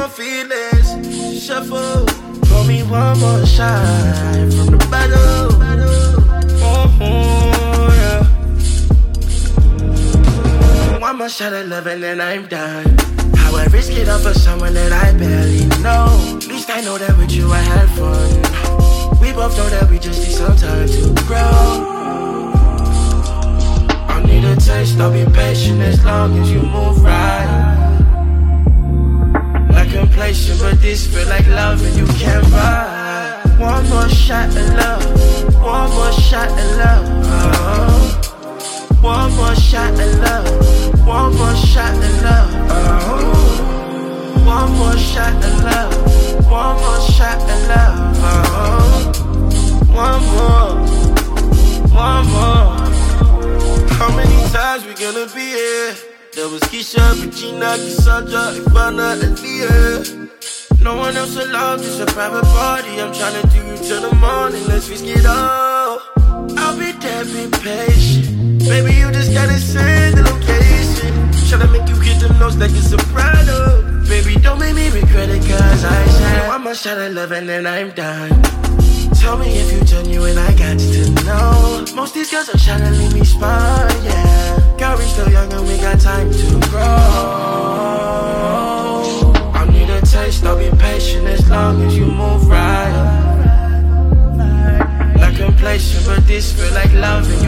my feelings. Shuffle. Pour me one more shot from the bottle. Yeah. One more shot of love and then I'm done. How I risk it all for someone that I barely know. At least I know that with you I had fun. We both know that we just need some time to grow. I need a taste, I'll be patient as long as you move right. Not complacent, but this feel like love and you can't buy. One more shot of love, one more shot of love. One more shot of love, one more shot of love. One more shot of love, one more shot of love. One more. How many times we gonna be here? There was Keisha, Regina, Cassandra, Ivana, and Leah. No one else allowed, just a private party. I'm tryna do you till the morning, let's risk it all. I'll be there, be patient. Baby, you just gotta send the location. Tryna make you hit them notes like a soprano. Baby, don't make me regret it, cause I said one more shot of love and then I'm done. Tell me if you genuine, I got to know. Most these girls are tryna leave me spun, yeah. Girl, we still young and we got time to grow. I need a taste, I'll be patient as long as you move right. Not complacent, but this feel like love and